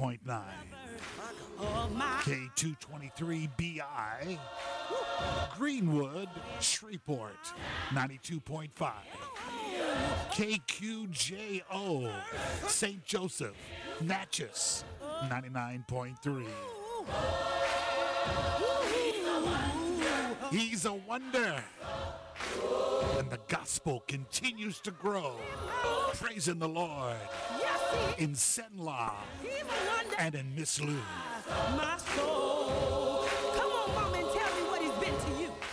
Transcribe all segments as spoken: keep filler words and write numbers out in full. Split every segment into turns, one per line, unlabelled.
point nine. K two twenty-three B I, Greenwood, Shreveport, ninety-two point five. K Q J O, Saint Joseph, Natchez, ninety-nine point three. He's a wonder. And the gospel continues to grow. Praising the Lord in Senla and in Miss Lou.
My soul. Come on, Mom, and tell me what he's been to you.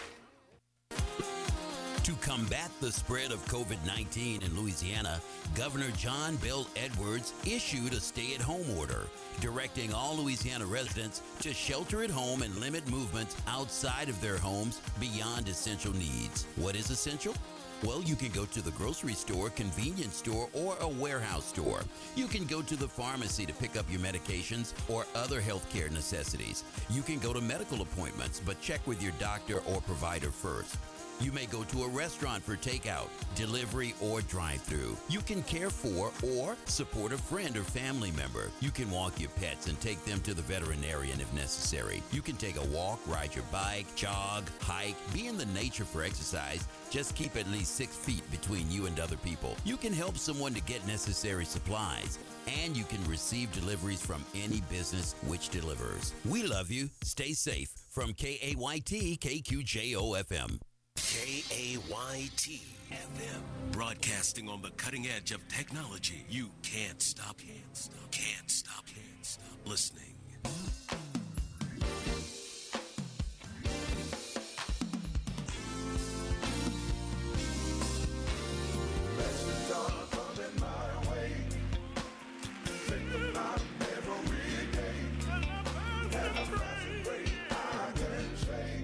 To combat the spread of COVID nineteen in Louisiana, Governor John Bel Edwards issued a stay-at-home order, directing all Louisiana residents to shelter at home and limit movements outside of their homes beyond essential needs. What is essential? Well, you can go to the grocery store, convenience store, or a warehouse store. You can go to the pharmacy to pick up your medications or other healthcare necessities. You can go to medical appointments, but check with your doctor or provider first. You may go to a restaurant for takeout, delivery, or drive-through. You can care for or support a friend or family member. You can walk your pets and take them to the veterinarian if necessary. You can take a walk, ride your bike, jog, hike, be in the nature for exercise. Just keep at least six feet between you and other people. You can help someone to get necessary supplies, and you can receive deliveries from any business which delivers. We love you. Stay safe. From K A Y T K Q J O F M.
K A Y T F M, broadcasting on the cutting edge of technology. You can't stop, can't stop, can't stop, can't stop listening.
Blessings are coming my way. Think about every day. Have a blessed break, I can say.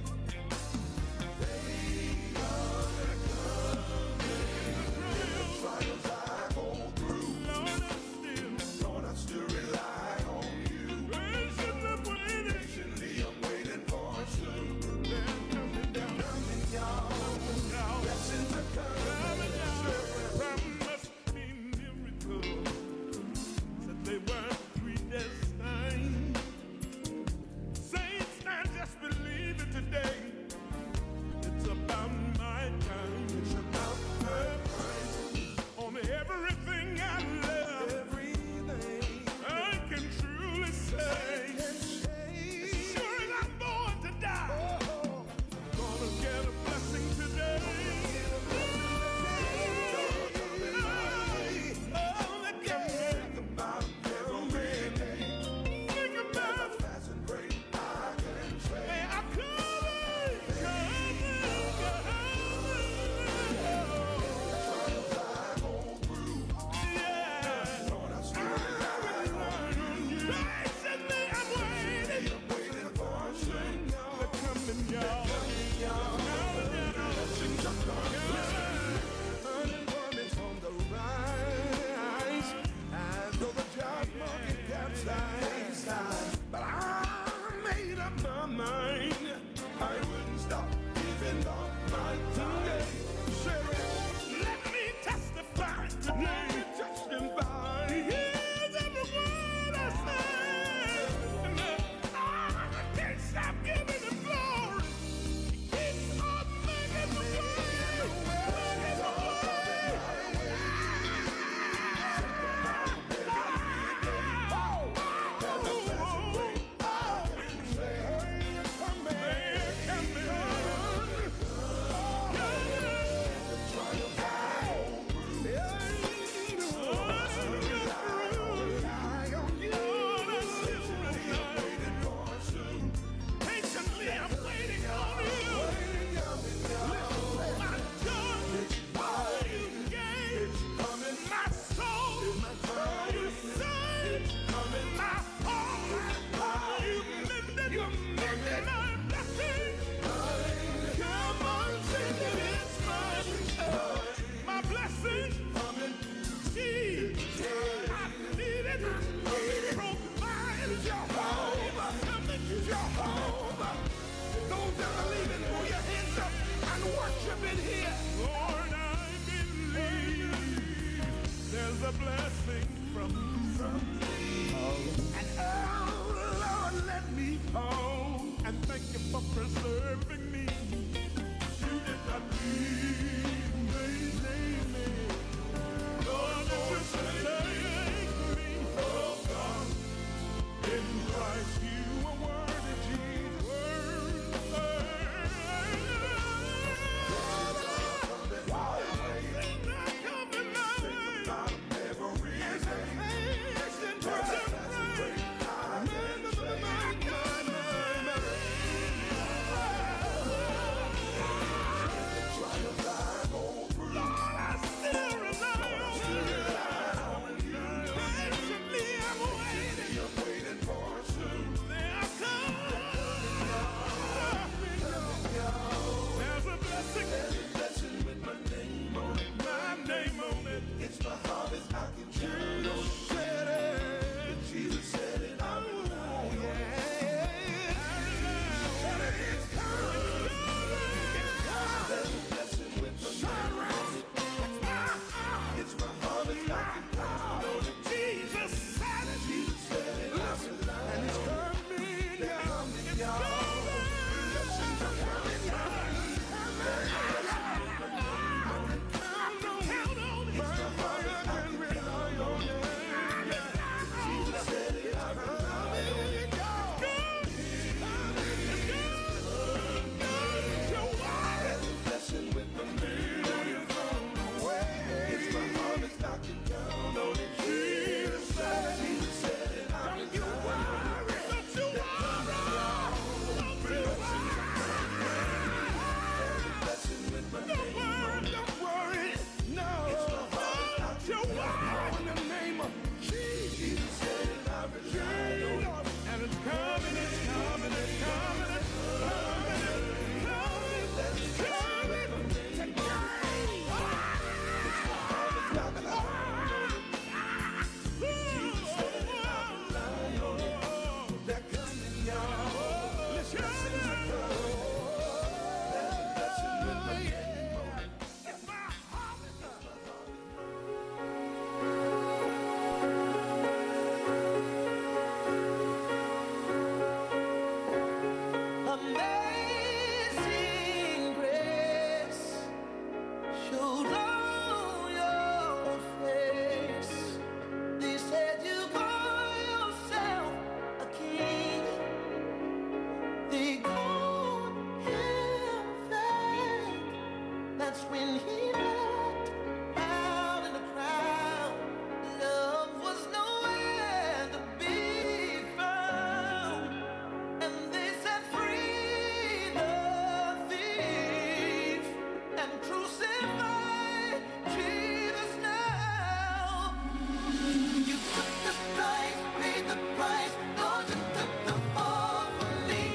when he walked out in the crowd. Love was nowhere to be found. And they set free the thief and crucified Jesus now. You took the price, paid the price, Lord, you took the fall for me.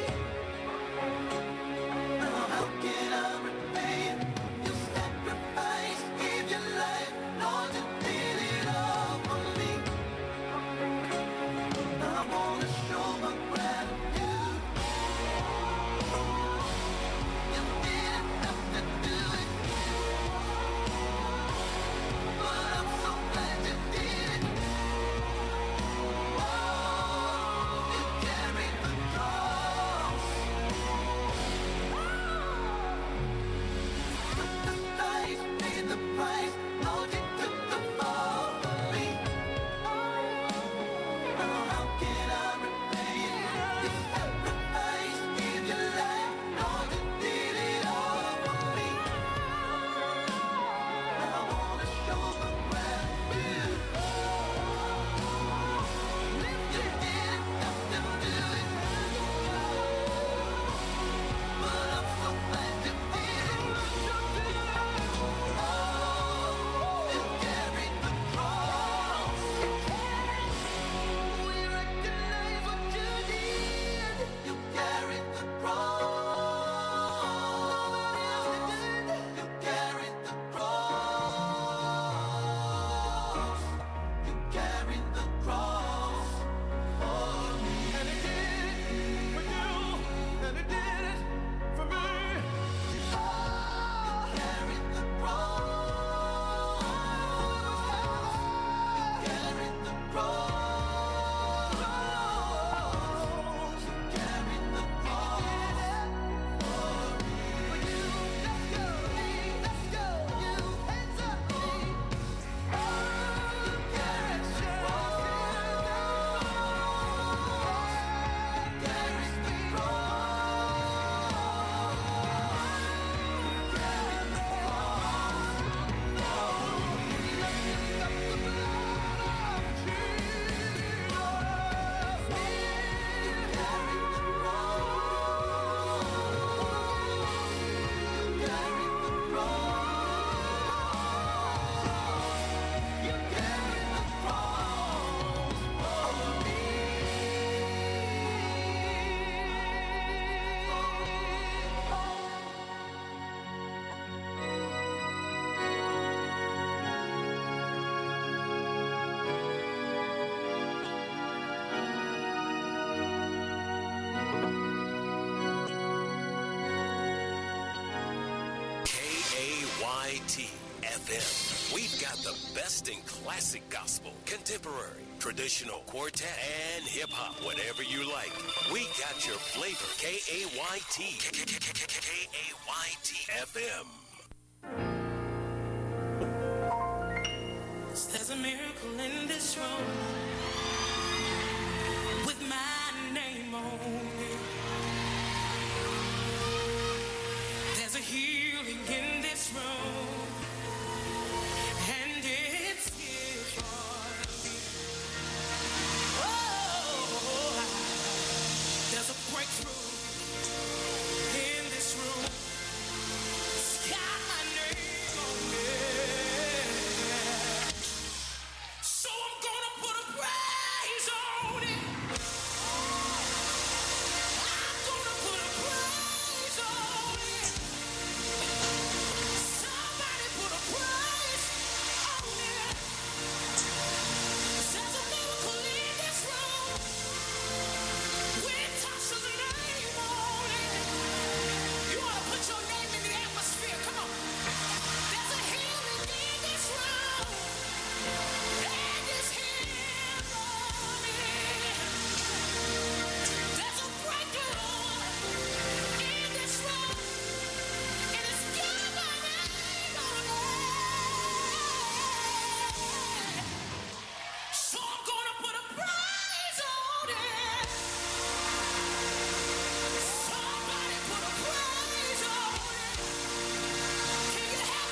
Now how can I repay it? You sacrificed, gave your life, Lord, you did it all for me. I wanna show my gratitude. You didn't have to do it, but I'm so glad you did it. Oh, you carried the cross. Took the price, paid the price, Lord, you took the fall for me. Now how can I repay it? You sacrificed, gave your life, Lord, you did it all for me. I wanna show my gratitude. You didn't have to do it, but I'm so glad you did it. Oh, you carried the cross. We recognize what you did. You carried the cross. You carried the cross. You carried the cross for me. And he did it for you. And he did it for me. You carried the cross. You carried the cross. You carried the cross for me. Let's go, let's go, you hands up, me. You carried the cross. Carries the
K A Y T F M. We've got the best in classic gospel, contemporary, traditional, quartet, and hip hop. Whatever you like, we got your flavor. K A Y T. K A Y T F M.
There's a miracle in this room with my name on it. There's a healing in this room, and it's here for me. Oh, there's a breakthrough in this room. It's got my name on it. So I'm gonna put a praise on it. I'm gonna put a praise on it. Somebody put a praise on it. There's a miracle in this room. We touch his name on it. You wanna put your name in the atmosphere? Come on. There's a healing in this room. And it's here for me. There's a breakthrough in this room. And it's got my name on it. So I'm gonna put a praise on it. Somebody put a praise on it. Can you help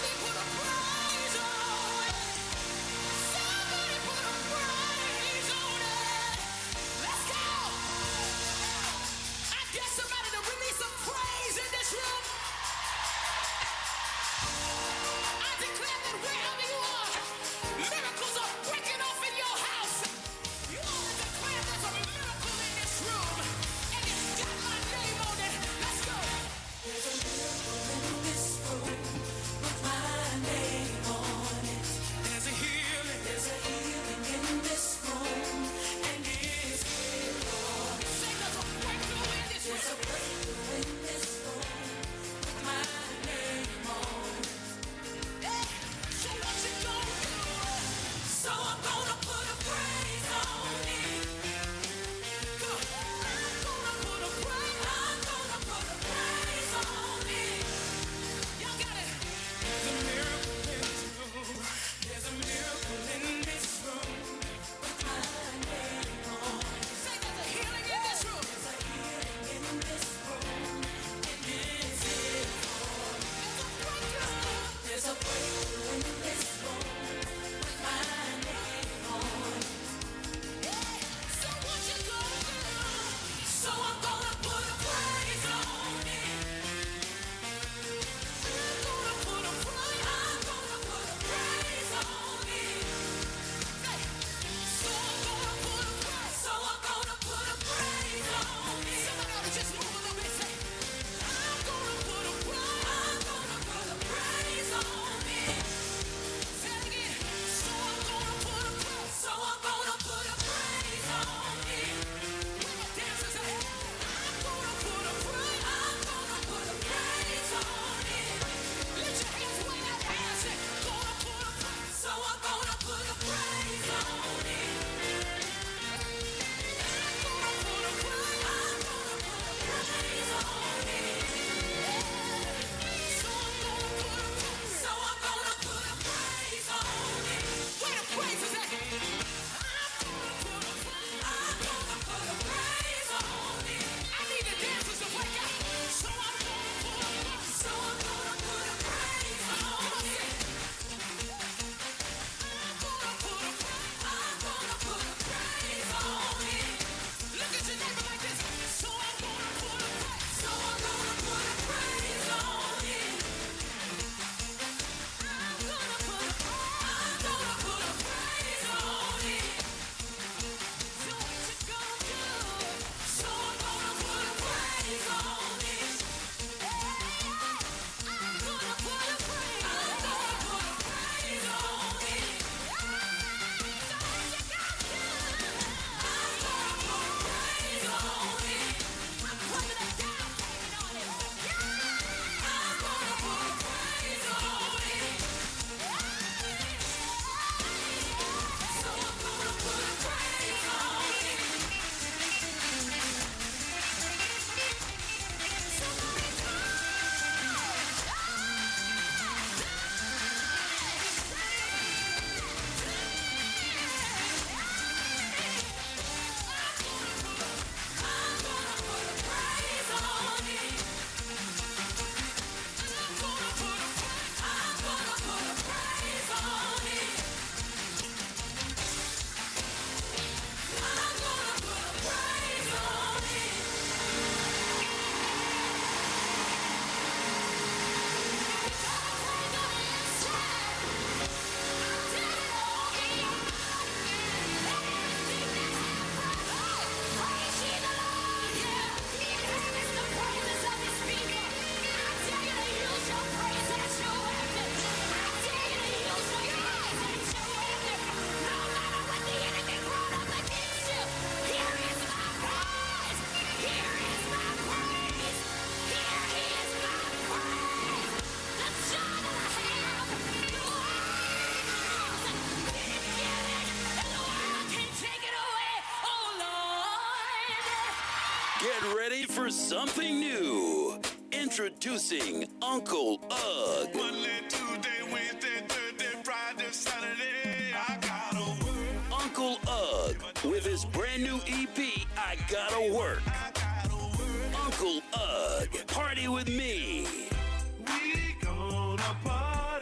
Get ready for something new. Introducing Uncle Ugg.
Monday, Tuesday, Wednesday, Thursday, Friday, Saturday, I gotta work.
Uncle Ugg with his brand new E P, I Gotta Work.
I gotta work.
Uncle Ugg, party with me.
We gonna party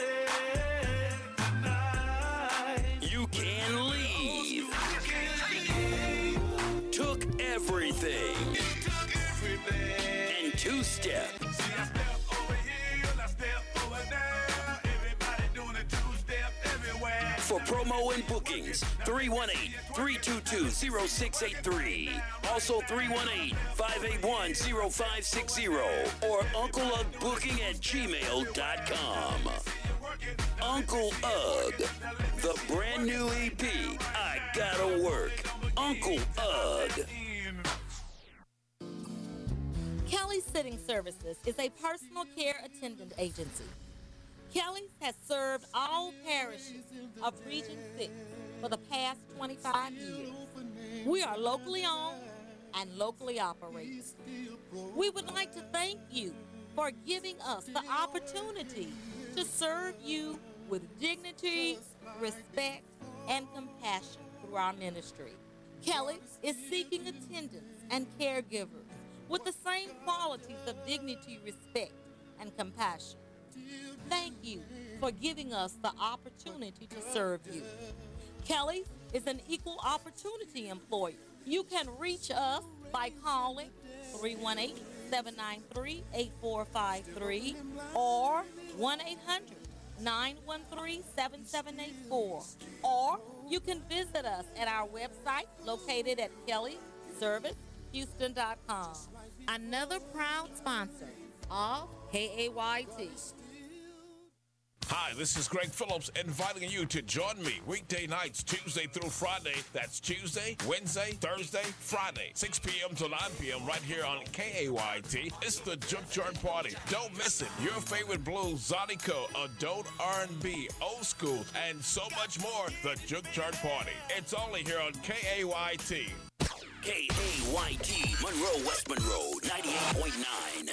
tonight.
You can leave. Took everything.
It took everything.
And two-step.
See, I step over here, I step over there. Everybody doing a two-step everywhere.
For promo and bookings, three one eight, three two two, zero six eight three. Also three one eight, five eight one, zero five six zero or Uncle Ugg Booking at gmail dot com. Uncle Ugg, the brand new E P, I Gotta Work. Uncle Ugg.
Kelly Sitting Services is a personal care attendant agency. Kelly's has served all parishes of Region six for the past twenty-five years. We are locally owned and locally operated. We would like to thank you for giving us the opportunity to serve you with dignity, respect, and compassion through our ministry. Kelly is seeking attendants and caregivers with the same qualities of dignity, respect, and compassion. Thank you for giving us the opportunity to serve you. Kelly is an equal opportunity employer. You can reach us by calling three one eight, seven nine three, eight four five three or one eight hundred, nine one three, seven seven eight four. Or you can visit us at our website located at kelly service houston dot com. Another proud sponsor of K A Y T.
Hi, this is Greg Phillips inviting you to join me weekday nights, Tuesday through Friday. That's Tuesday, Wednesday, Thursday, Friday, six p.m. to nine p.m. right here on K A Y T. It's the Junkyard Party. Don't miss it. Your favorite blues, Zydeco, adult R and B, old school, and so much more. The Junkyard Party. It's only here on K A Y T.
K A Y T, Monroe, West Monroe, ninety-eight point nine.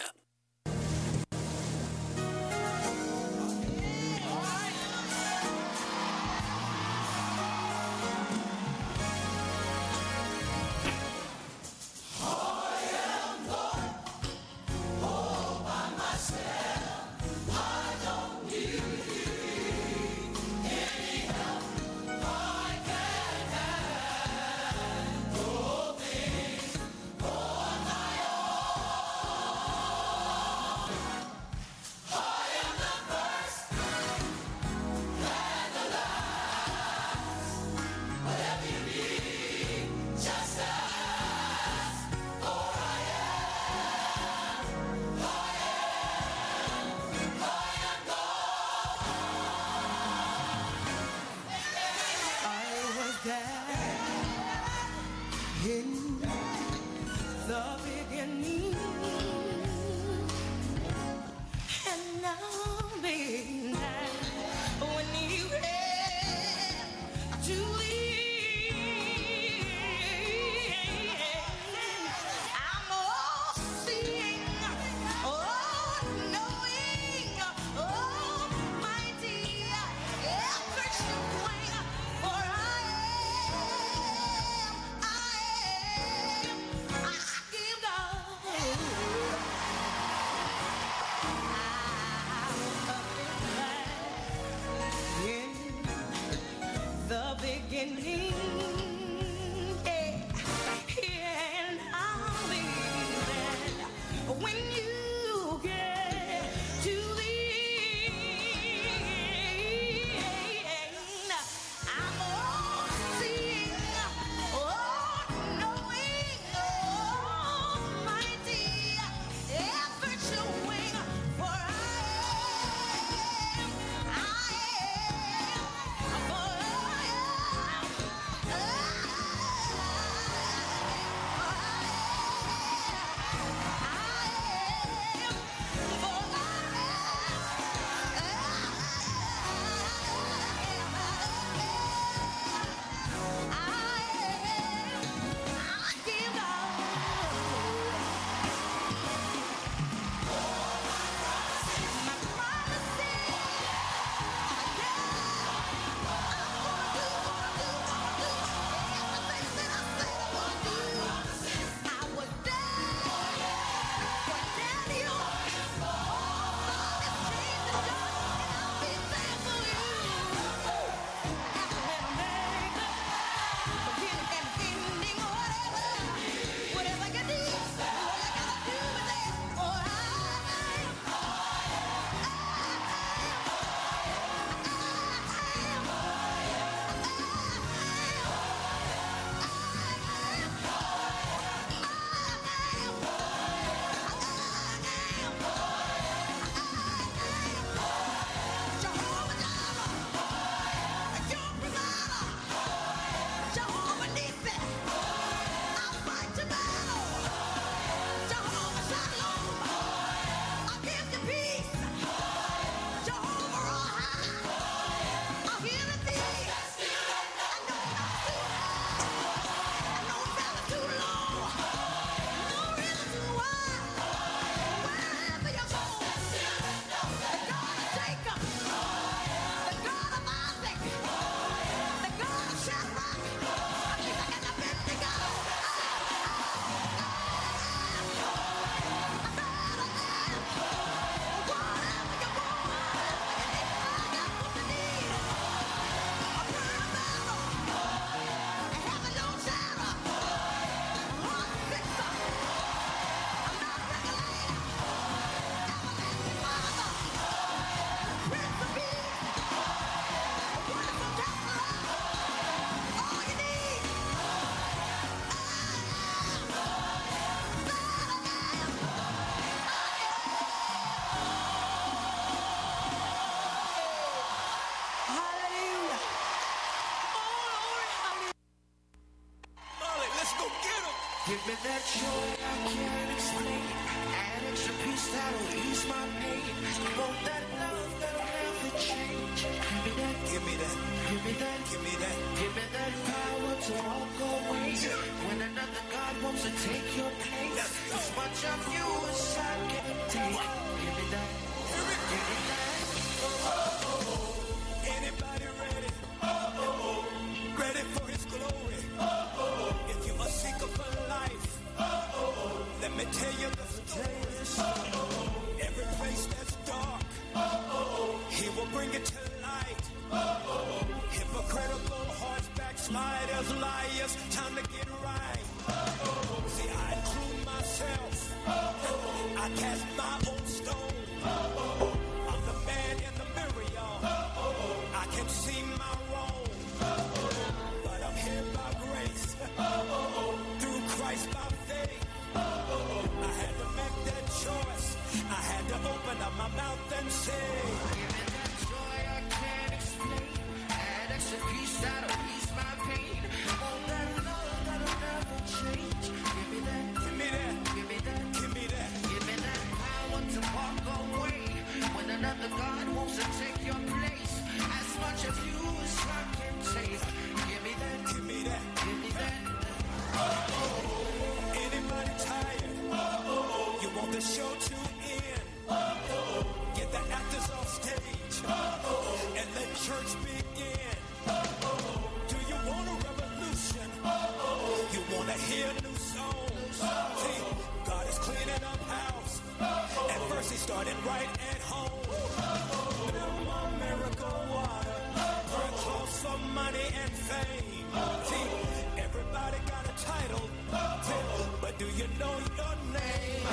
that joy I can't explain. Add extra peace that'll ease my pain. Want that love that'll never change. Give me that, give me that, give me that, give me that, give me that power to walk away. When another God wants to take your place, as much of you as I can take. Give me that, give me that. Oh, oh, oh. Anybody ready? Oh, oh, oh. Ready for His glory? Oh, oh, oh. If you a seeker for life, oh, oh, oh. Let me tell you the story. Oh, oh, oh. Every place that's dark, oh, oh, oh. He will bring it to light. Oh, oh, oh. Hypocritical hearts, backsliders, liars, time to get right. Oh, oh, oh. See, I include myself. Oh, oh, oh. I cast my own stone. Oh, oh, oh. I'm the man in the mirror, y'all. Oh, oh, oh. I can see my wrong. Oh, oh, oh. But I'm here by grace. Oh, oh, oh. Through Christ by faith. Oh, oh, oh. I had to make that choice. I had to open up my mouth and say, give me that joy I can't explain. Add extra peace that'll ease my pain. Oh, that love that'll never change. Give me that, give me that, give me that, give me that, give me that power to walk away when another God wants to take your place. As much of you as I can take. Give me that, give me that, give me that. Oh, oh, oh. Anybody tired? Oh, oh, oh. You want the show to end? Oh, oh, oh. Get the actors off stage. Oh, oh, oh. And let church begin. Oh, oh, oh. Do you want a revolution? Oh, oh, oh. You want to hear new songs? Oh, oh. See, God is cleaning up house. Oh, oh. At first he started right at home. Oh, oh. Now my miracle water. Oh, oh. Close for money and fame. Oh, see, everybody got a title. Oh, oh. But do you know your name?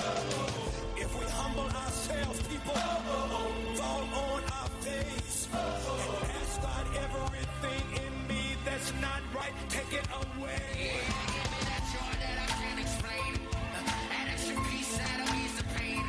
Oh, if we humble ourselves, people, oh, fall on our face and ask God everything in me that's not right, take it away. Give me that joy that I can't explain. That extra peace that'll ease the pain.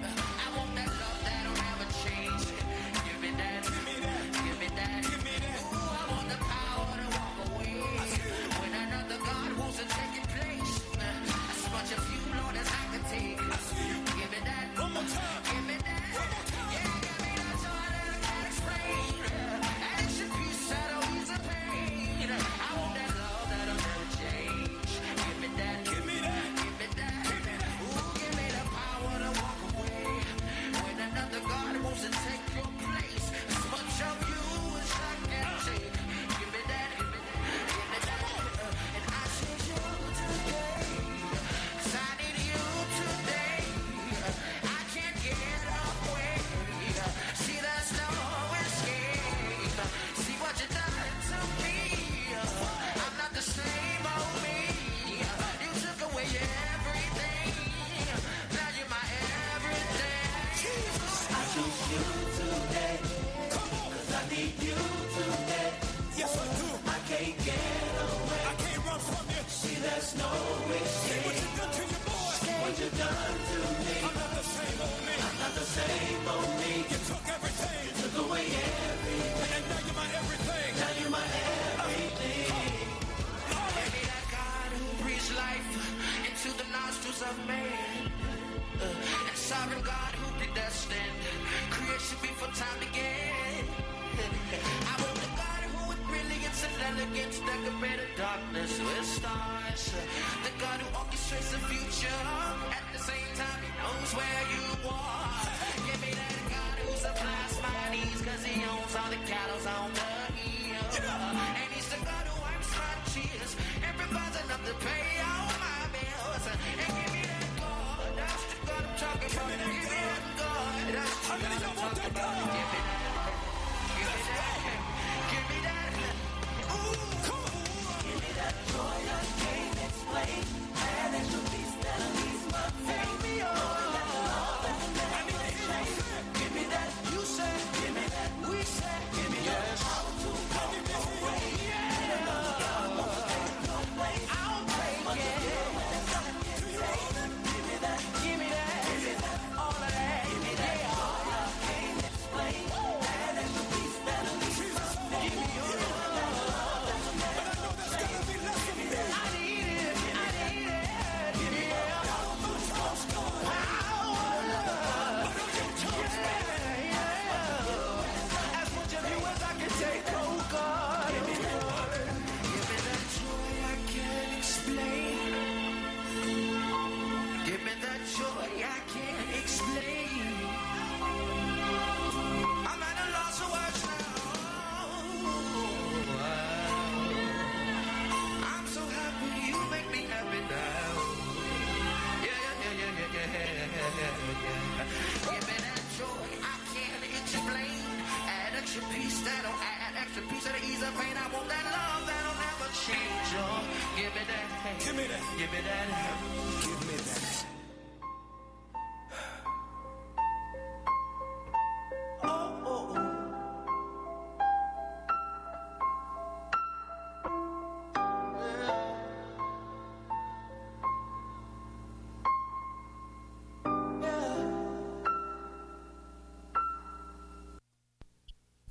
I want that love that'll never change. Give me that, give me that, give me that, give me that. Ooh, I want the power to walk away when another God wants to take your place. As much of you, Lord, as I can take. Give me that, one more time. Give me that, one more time. Yeah, give me that joy that I can't explain. That extra peace that'll ease the pain. I want that love that'll never change. Give me that, give me that, give me that, give me that. Ooh, give me the power to walk away when another God wants to take your place. As much of you as I can take. Give me that, give me that, give me that. And I need you today. 'Cause I need you today. I can't get away. See, there's no escape. See what you done to me. I'm not the same old me. You took away everything. Now you're my everything. I choose you today. 'Cause I need you today. Yes, I do. I can't get away. I can't run from you. See, there's no escape. See what you done to your boy. What you done to me. I'm not the same old me. I'm not the same old me. You took everything. You took away everything. And now you're my everything. Now you're my everything. Give me that God who breathes life into the nostrils of man. Uh, and sovereign God who predestined creation before time began. I want the God who with brilliance and elegance decorated darkness with stars. The God who orchestrates the future. At the same time, he knows where you are. Give me that God who supplies my needs, 'cause he owns all the cattle on the hill. And he's the God who wipes my tears and provides enough to pay all my bills. And give me that God, that's the God I'm talking about. Give me that God, that's the God I'm talking about. Give me that. Give me that. Give me that. Ooh, come on. Give me that joy I can't explain. That extra peace that'll ease my pain. Fill me up. I need to hear you say. Give me that. You say. Give me that. We say. Give me that. Power to walk away. Yeah. I'll take it.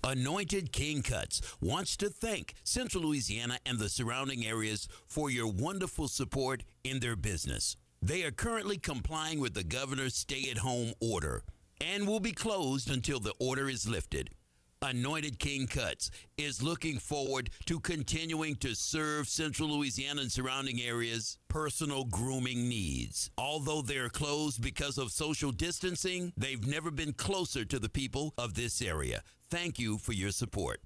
Anointed King Cuts wants to thank Central Louisiana and the surrounding areas for your wonderful support in their business. They are currently complying with the governor's stay-at-home order and will be closed until the order is lifted. Anointed King Cuts is looking forward to continuing to serve Central Louisiana and surrounding areas' personal grooming needs. Although they're closed because of social distancing, they've never been closer to the people of this area. Thank you for your support.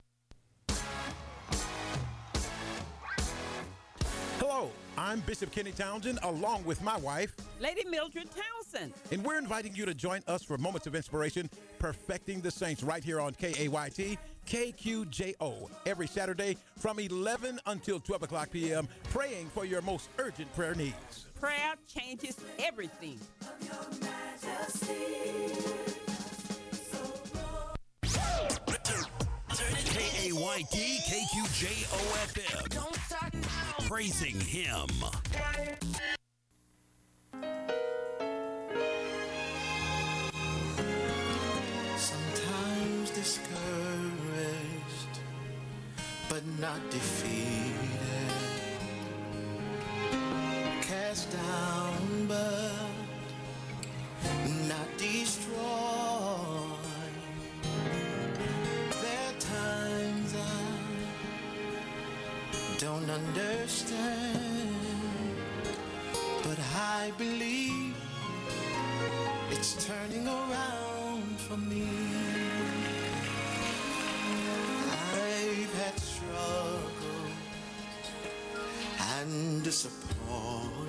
Hello, I'm Bishop Kenny Townsend, along with my wife,
Lady Mildred Townsend.
And we're inviting you to join us for Moments of Inspiration, Perfecting the Saints, right here on K A Y T, K Q J O, every Saturday from eleven until twelve o'clock p.m., praying for your most urgent prayer needs.
Prayer changes everything.
K A Y T, K Q J O F M. Praising Him.
Sometimes discouraged, but not defeated. Cast down, but not destroyed. There are times I don't understand, but I believe it's turning around for me. I've had struggle and disappointment.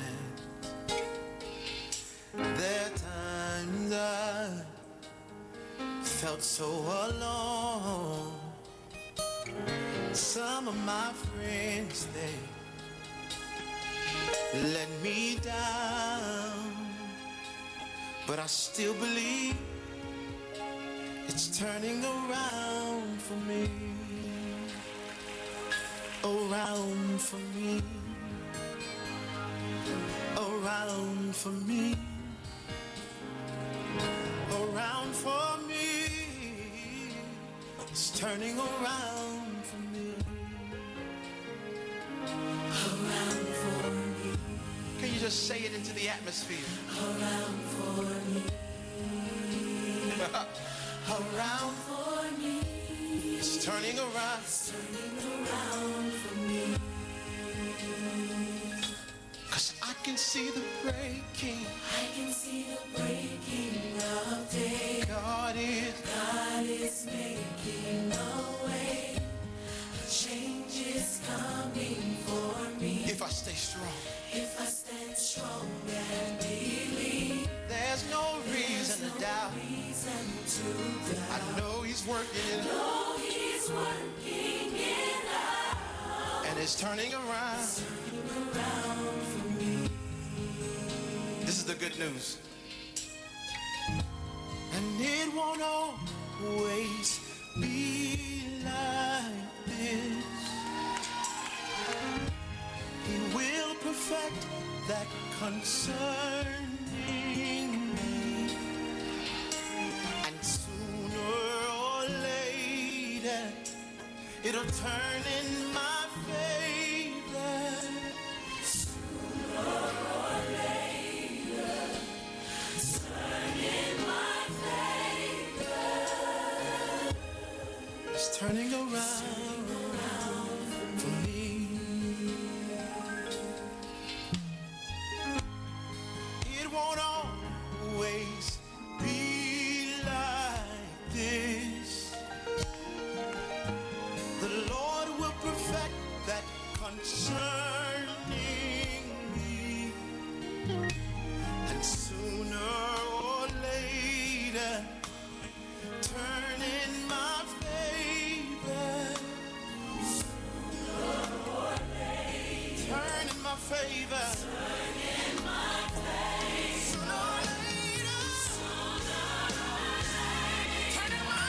There are times I felt so alone. Some of my friends, they let me down, but I still believe it's turning around for me. Around for me. Around for me. Around for me. It's turning around for me. Around for me. Can you just say it into the atmosphere? Around for me. Around for me. It's turning around. It's turning around for me. Cause I can see the breaking. I can see the breaking of day. God is. God is making a way. A change is coming for me. If I stay strong. If I stand strong and believe. There's no reason There's to no doubt. Reason to doubt. I know He's working it. I know He's working it out. And it's turning around. It's turning around for me. This is the good news. And it won't always be like this. He will perfect that concerning me. And sooner or later, it'll turn in my favor. Sooner or later, turn in my favor. It's turning around for me. It won't always be like this. The Lord will perfect that concerning me. And sooner or later, turn in my favor. Sooner or later, turn in my favor. Turn in my favor. Sooner or later, sooner or later, turn in my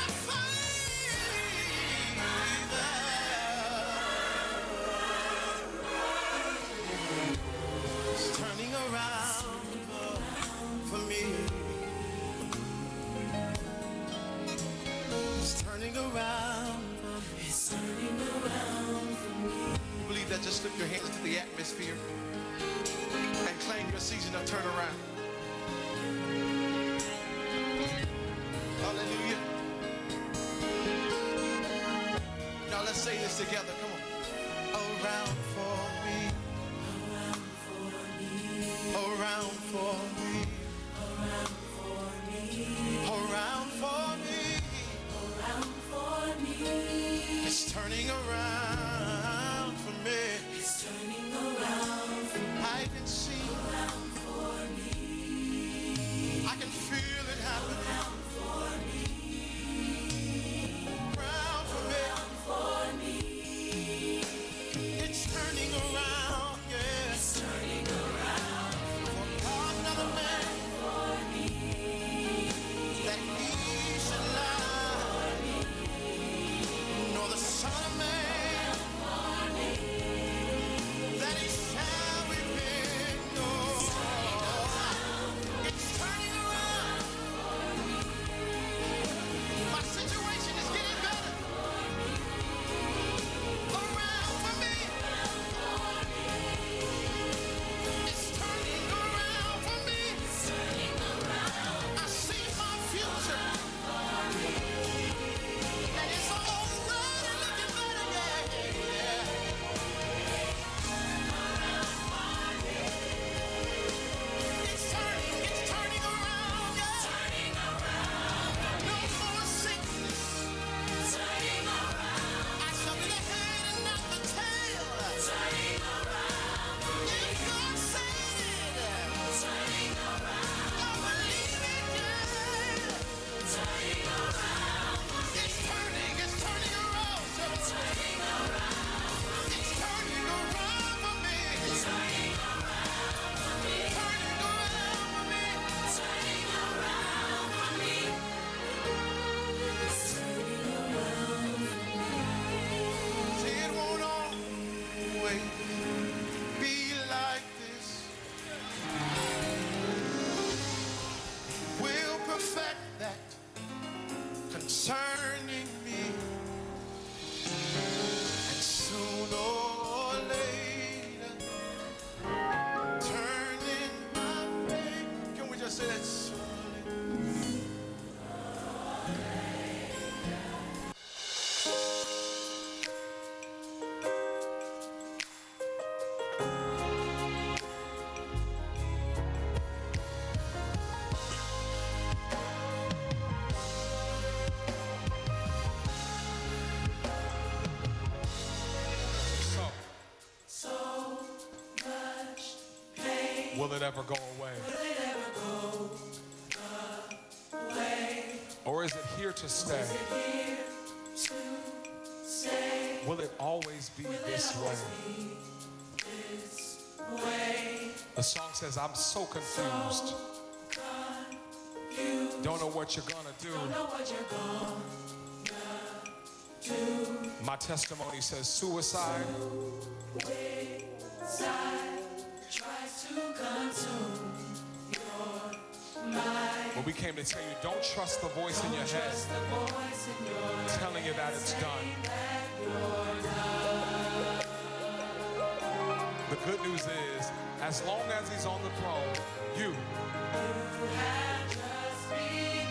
favor. It's turning around. slip your hands into the atmosphere and claim your season of turnaround. Hallelujah. Now let's say this together. Come on. Around for me. Around for me. Around for me. Around for me. Around for me. It's turning around for me. It's turning around for me. I can see. Around for me. I can feel it happening. Around for me. Around for me. Around for me. It's turning around, yeah. It's turning around. For God, another man. For me. That he should lie. Nor the Son of Man. For me. That he shall repent. No. It's turning around. My situation is getting better. Around for me. It's turning around for me. I see my future. And it's already looking better, yeah, yeah. It's turning, it's turning around, yeah. No more sickness. I shall be the head and not the tail. If God said it, I believe it, yeah. It's turning, it's turning around. It's turning around for me. Turning around for me. See, it won't always be like this. We'll perfect that concerning me. And sooner or later, turning my faith. Can we just say that? Will it ever go away? Or is it here to stay? Will it always be this way? The song says, I'm so confused. Don't know what you're gonna do. My testimony says suicide. But we came to tell you, don't trust the voice in your head telling you that it's done. The good news is, as long as he's on the throne, you have just begun.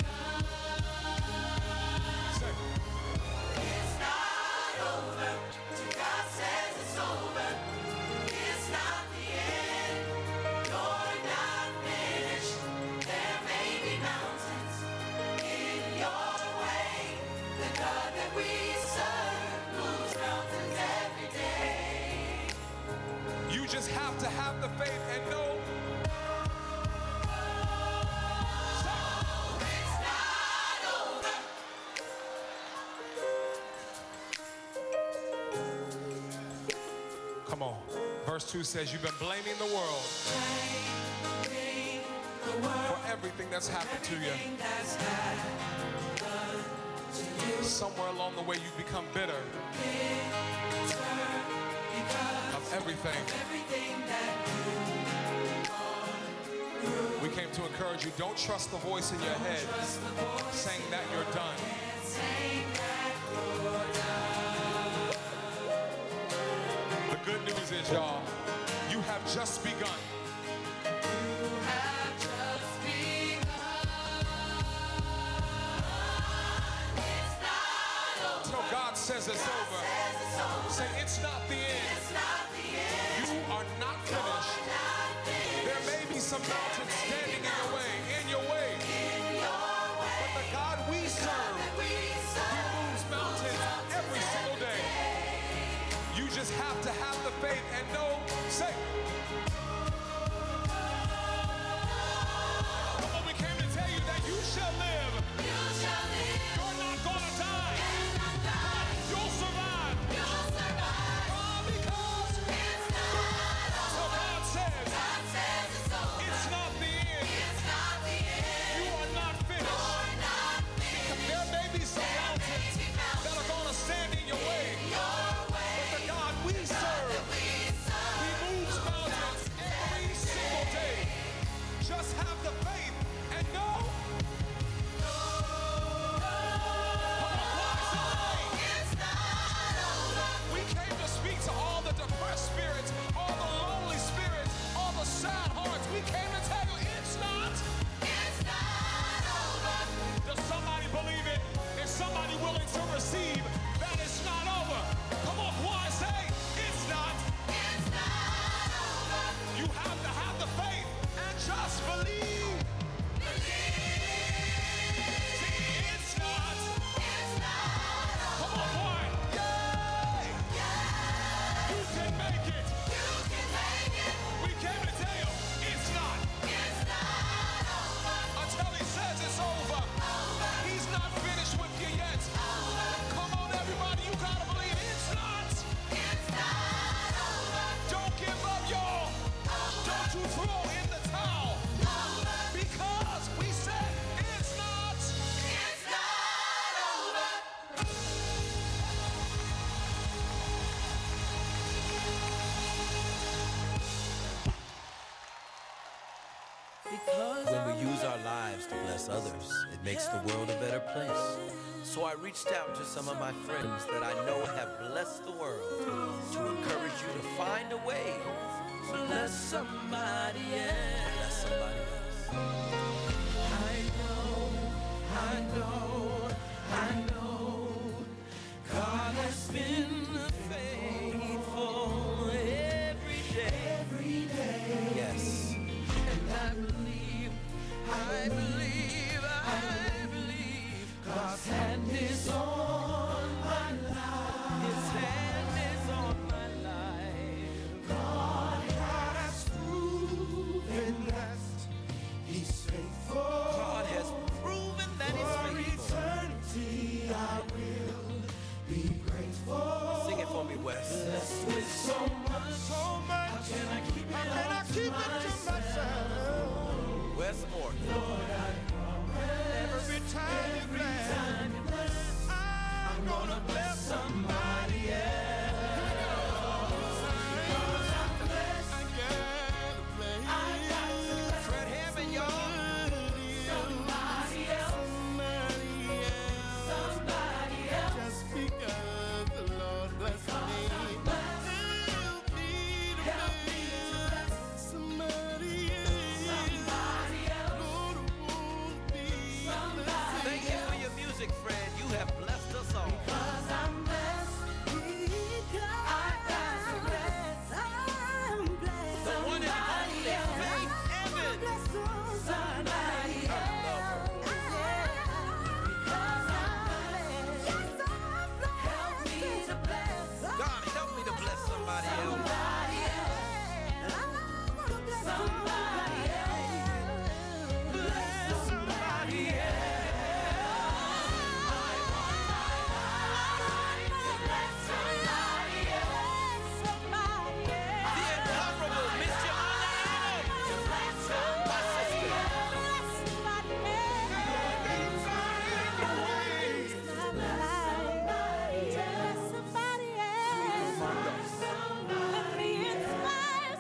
Say, it's not over till God says it's over. It's not the end. You're not finished. There may be mountains in your way. The God that we serve moves mountains every day. You just have to have the faith and know. It's not over. Come on. Verse two says you've been blaming the world for everything that's happened to you. Somewhere along the way you've become bitter of everything. We came to encourage you, don't trust the voice in your head saying that you're done. The
good news is, y'all, you have just begun.
You have just begun. It's not over.
So God says it's
God
over.
says it's over.
Say it's not the end.
It's not the end.
You are not finished.
You're not finished.
There may be some mountains standing in your way, in your way.
In your way.
But the God we serve,
that we
He
serve
moves mountains every single day. You just have to have the faith and know, say, come on, we came to tell you that you shall live.
You shall live.
You're not gonna die.
And not die.
You'll survive.
You'll survive.
Why? Because
It's not
so
over.
God says
God says it's over.
it's not the end.
It's not the end.
You are not finished.
You're not finished.
There may be some
There may
mountains
be mountains
that are gonna stand in your way.
your way.
But the God we serve,
That we serve
He moves mountains every single day. Just have the faith and know.
It's not over.
We came to speak to all the depressed spirits, all the lonely spirits, all the sad hearts. We came to tell you it's not.
It's not over.
Does somebody believe it? Is somebody willing to receive that it's not over? Come on, choir, say it's not.
It's not over.
You have to have the faith and just believe. See, it's not.
It's not over.
Come on, choir. Yay! You can make it.
You can make it.
We came to tell you it's not.
It's not over.
Until He says it's over. He's not finished with you yet. Come on, everybody, you gotta believe it's not.
It's not over.
Don't give up, y'all. Don't you throw in the towel. Because we said it's not.
It's not over.
When we use our lives to bless others, it makes the world a better place. So I reached out to some of my friends that I know have blessed the world to encourage you to find a way to bless somebody else. Bless somebody else. I know, I know, I know, God has been faithful every day. Every day. Yes. And I believe, I believe, I believe God's hand is on my life. His hand is on my life. God has proven that He's faithful. God has proven that He's faithful. For eternity I will be grateful. Sing it for me, Wes. Blessed with so much, so much. How can I keep it, How can I keep it to myself? Wes Morgan. Lord, I promise. Every time you bless, I'm gonna bless somebody else. Because I'm blessed. I gotta bless. I got to bless. Fred Hammond, y'all. Somebody else. Somebody else. Somebody else. Just because the Lord blessed me. Help me to bless somebody else. Somebody else. Lord, won't be blessed. Thank you for your music, Fred. You have blessed us all. Because I'm blessed. I got to bless. I'm blessed. The one and only Faith Evans. Somebody else. Because I'm blessed. Yes, I'm blessed. Help me to bless. God, help me to bless somebody else. Somebody else. Somebody else. Bless somebody else. The incomparable Miss Joanna Adams. My sister.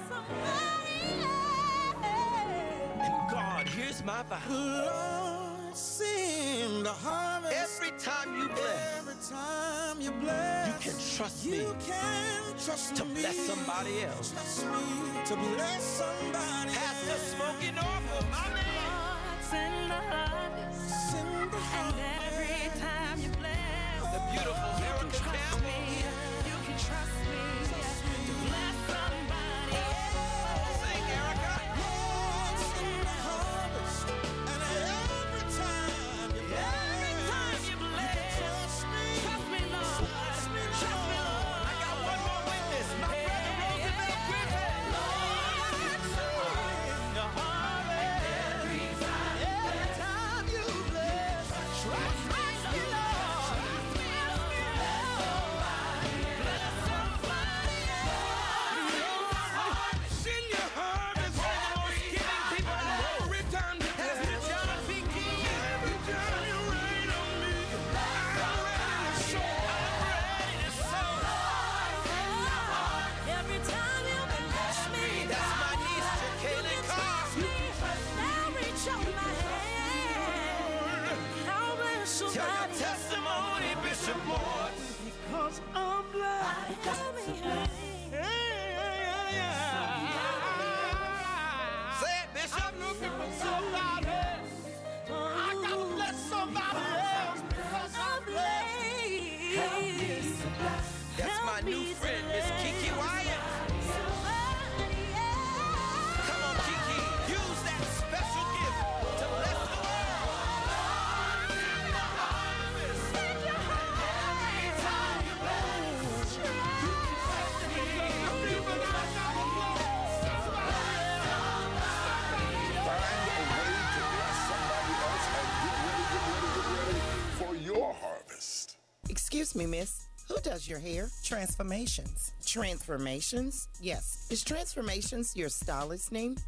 And God, here's my vow. Lord,
seem to harvest.
Every time you bless,
every time you bless,
you can trust me.
You can trust
to
me
bless somebody else.
Trust me to bless somebody
Pastor
else.
Smokey Norfolk, my man.
Send the harvest.
Send the
And every time you bless,
the beautiful Erica Campbell.
you can trust me to bless somebody else.
Sing, Erica.
Lord, send the harvest. And every time you bless,
Every time you bless,
trust me.
trust me, Lord.
Trust me, Lord.
Trust me, Lord.
I got one more witness, my brother Roosevelt Griffin.
The harvest. Every time, every time you bless, trust me, Lord.
Trust me, Lord. Bless somebody else.
Send your harvest.
Giving people I know.
Every time you bless.
Pastor John P. King.
Every time you rain on me, I'm ready to sow.
Every time you bless me,
That's my niece, Jacqueline Carr.
now reach out my hand. I'll bless
Tell your
somebody
testimony, Bishop Moore.
Because I'm blessed.
Tell me,
Yeah, yeah, yeah.
Say it, Bishop.
I'm looking for somebody. I gotta bless somebody else because I'm blessed.
That's my new friend, Miss Kiki Wyatt. Come on, Kiki. Use that special gift to bless the world.
For your harvest.
Excuse me, miss. Who does your hair? Transformations. Transformations? Yes. Is Transformations your stylist name?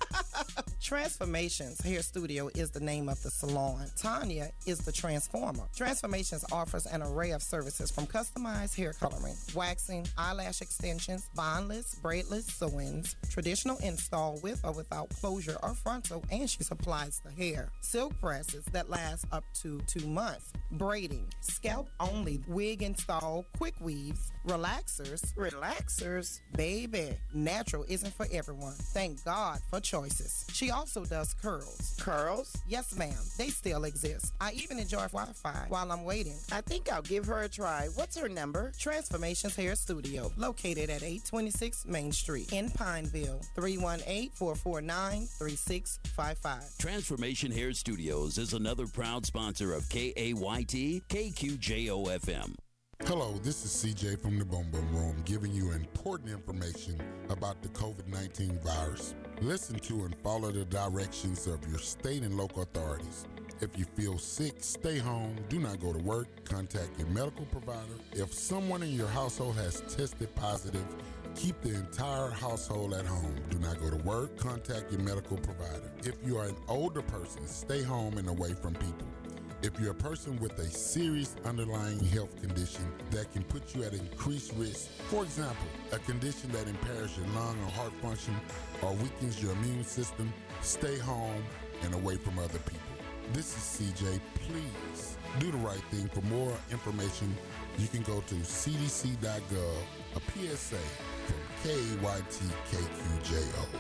Transformations Hair Studio is the name of the salon. Tanya is the transformer. Transformations offers an array of services from customized hair coloring, waxing, eyelash extensions, bondless, braidless sew-ins, traditional install with or without closure or frontal, and she supplies the hair. Silk presses that last up to two months. Braiding, scalp only, wig install, quick weaves, relaxers. Relaxers? Baby, natural isn't for everyone. Thank God for choices. She also does curls. Curls? Yes, ma'am. They still exist. I even enjoy Wi-Fi while I'm waiting. I think I'll give her a try. What's her number? Transformations Hair Studio, located at eight twenty-six Main Street in Pineville. three one eight, four four nine, three six five five.
Transformation Hair Studios is another proud sponsor of K A Y T, K Q J O F M.
Hello, this is C J from the Boom Boom Room giving you important information about the COVID nineteen virus. Listen to and follow the directions of your state and local authorities. If you feel sick, stay home, do not go to work, contact your medical provider. If someone in your household has tested positive, keep the entire household at home. Do not go to work, contact your medical provider. If you are an older person, stay home and away from people. If you're a person with a serious underlying health condition that can put you at increased risk, for example, a condition that impairs your lung or heart function or weakens your immune system, stay home and away from other people. This is C J. Please do the right thing. For more information, you can go to c d c dot gov, a P S A from K A Y T K Q J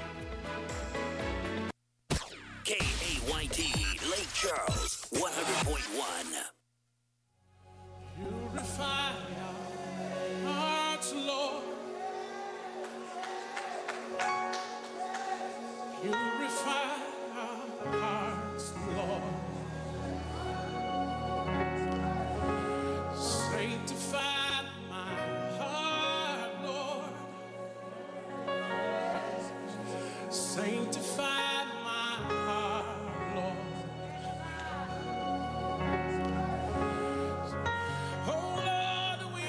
O.
K A Y T, Lake Charles, one hundred point one.
Purify our hearts, Lord. Purify our hearts, Lord. Sanctify my heart, Lord. Sanctify my heart, Lord. Oh Lord, we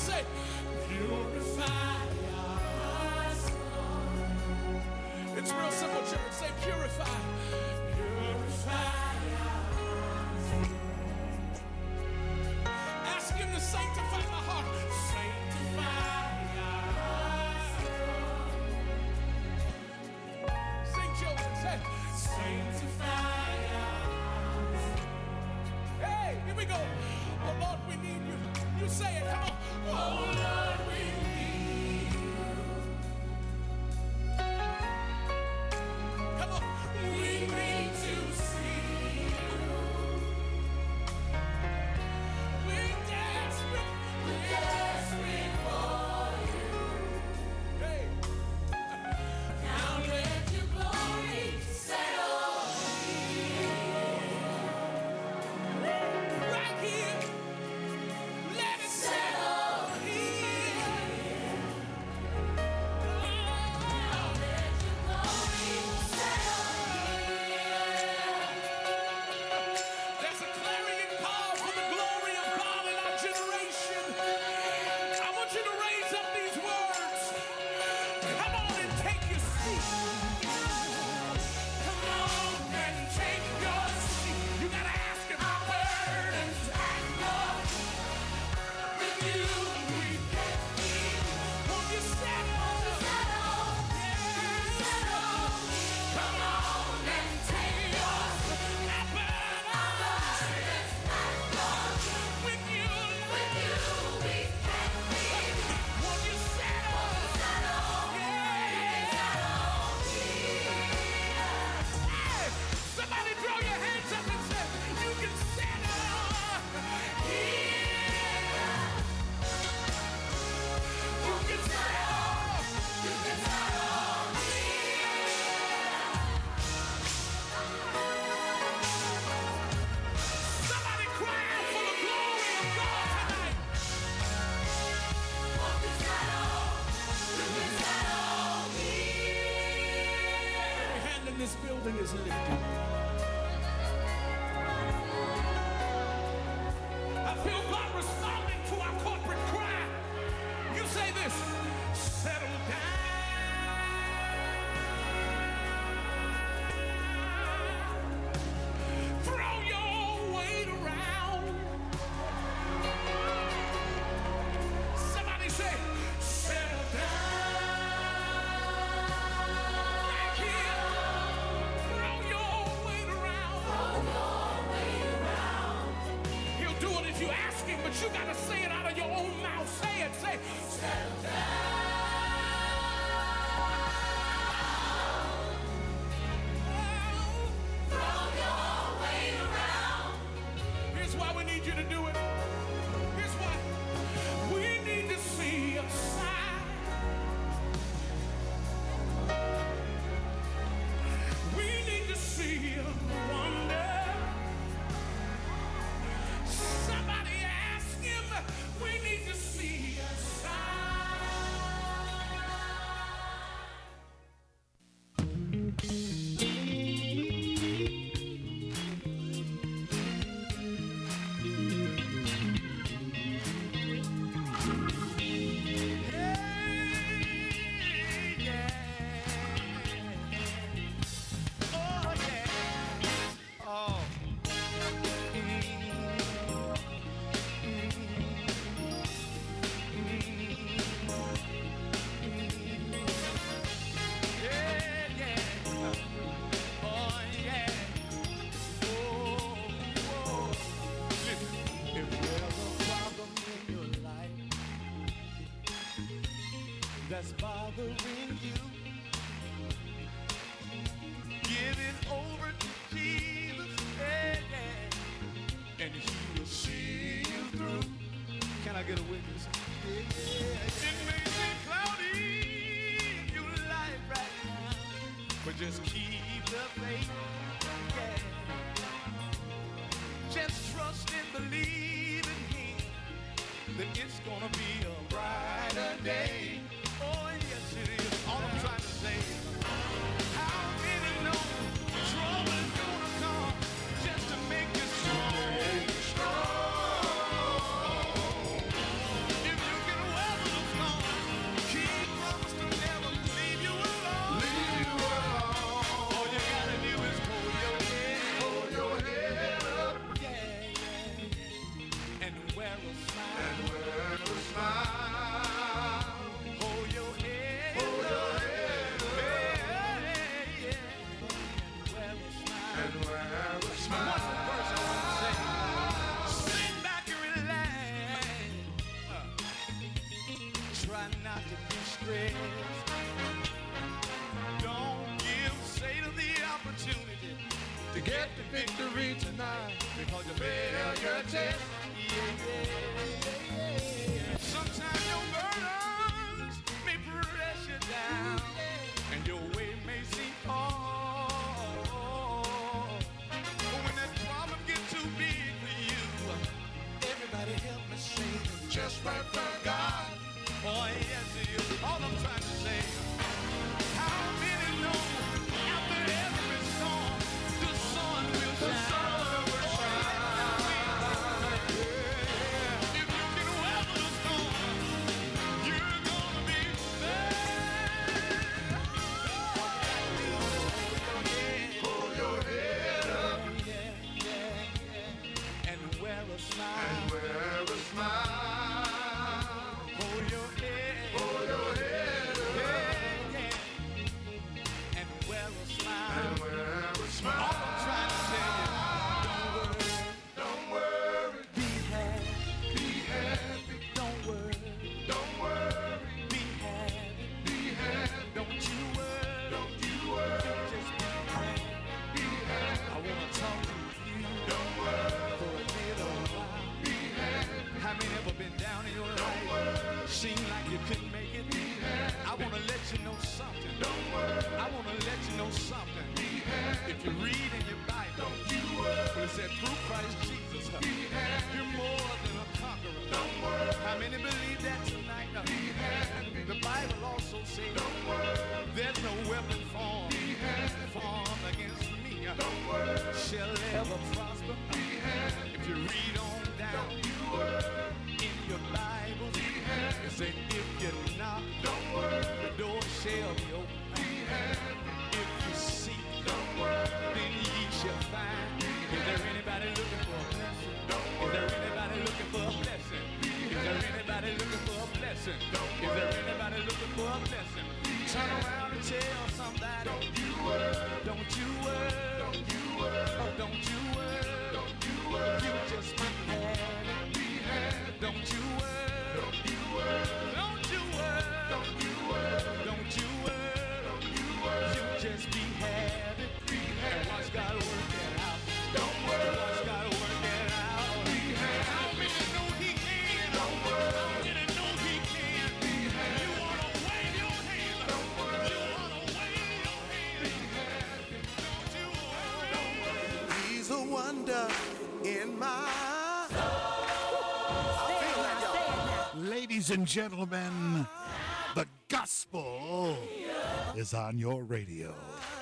say, purify us. It's real simple, church. Say, purify. Purify us. Ask him to sanctify my heart. Sanctify us. Sing, children. Say, sanctify us. Hey, here we go. Oh, Lord, we need you. You say it. Come on. Oh, Lord, we need you. Come on. We need to see you. We're desperate. We're desperate for you. Hey. Now let your glory settle here. Right here. Let it settle here. Oh, let your glory settle here. There's a clarion call for the glory of God in our generation. I want you to raise up these words. Come on and take your seat. Come on and take your seat. You gotta ask him. Our burdens and yours. With you we can be. Won't you settle? Yeah. Come on and take yours. Our burdens and yours. With you, with you we can be. Won't you settle? Yeah. Hey, somebody throw your hands up and say, you can settle here. You can settle. You can settle here. Somebody cry out for the glory of God tonight. You can settle. You can settle here. Every hand in this building is lifted. I feel God responding to our corporate cry. You say this, settle down. Throw your weight around. Somebody say, settle down. Right here. Throw your weight around. He'll do it if you ask him, but you gotta say it out of your own mouth. Say it, say, settle down. Throw your weight around. Here's why we need you to do it. Here's why. We need to see a sign. We need to see a wonder. Somebody ask him. We need to see a
that's bothering you. Give it over to Jesus, yeah, yeah, and He will see you through. Can I get a witness? Yeah, yeah. It may seem cloudy in your life right now, but just keep the faith. Yeah. Just trust and believe in Him that it's gonna be a brighter day. Oh, yes, it is. All I'm trying to say is, how many know trouble is gonna come just to make you strong? Strong. If you can rest. Don't give Satan the opportunity to get the victory tonight because you failed your test. Yeah, yeah, yeah, yeah. Sometimes your burdens may press you down and your way may seem hard. But when that problem gets too big for you, everybody help me say, just right for God. Oh, yes, it is. All I'm trying to say, how many know after every storm, the sun will shine? The sun will shine. Yeah. If you can weather the storm, you're gonna be there. Hold your head up. Yeah, yeah, yeah. And wear a smile. And wear a smile. Hold your head. Hold your head up. Yeah, yeah. And wear a smile. And wear a smile. All I'm trying to tell you, don't worry. Don't worry. Be happy. Be happy. Don't worry. Don't worry. Be happy. Be happy. Don't you worry. Don't you worry. Just be happy. Be happy. I wanna talk to you. Don't worry. For a little while. Be happy. Have you ever been down in your life? Don't worry. Seem like you couldn't make it. Be happy. I wanna let you know something. Don't worry. I wanna let you know something. Be happy. If you read in your Bible, don't you worry. But it said through Christ Jesus, huh, be happy. You're more than a conqueror. Don't worry. How many believe that tonight? Huh? Be happy. The Bible also says, don't worry. There's no weapon formed, be happy. Formed against me. Don't worry. Shall ever prosper. Be happy. If you read on down, don't you worry. In your Bible, be happy. It says if you knock, don't worry. The door shall be open. Be happy. If you seek, don't worry. Then ye shall find. Is there anybody looking for a blessing? Don't worry. Is there anybody looking for a blessing? Is there anybody looking for a blessing? Don't worry. Is there anybody looking for a blessing? Turn around and tell somebody. Don't you worry. Don't you worry. Don't you worry. Oh, don't you worry. Don't you worry. You just be happy. Be happy. Don't you worry. Don't you worry. Don't you worry. Don't you worry. Don't you worry. Don't you worry. You just be happy. Be happy. And watch God work it out. Don't worry. Watch God work it out. Be happy. How many know He can? Don't worry. How many know He can? Be happy. You wanna wave your hand? Don't worry. You wanna wave your hand? Be happy. Don't you worry. Don't worry. He's a wonder in my
Ladies and gentlemen, the gospel is on your radio.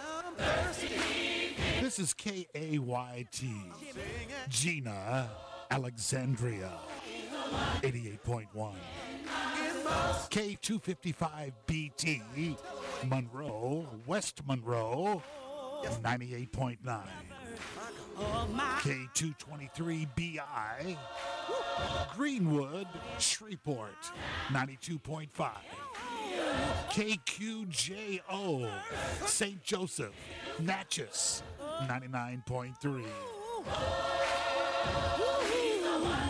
This is K A Y T, Gina, Alexandria, eighty-eight point one. K two fifty-five B T, Monroe, West Monroe, ninety-eight point nine. K two twenty-three B I, Greenwood, Shreveport, ninety-two point five. K Q J O, Saint Joseph, Natchez, ninety-nine point three.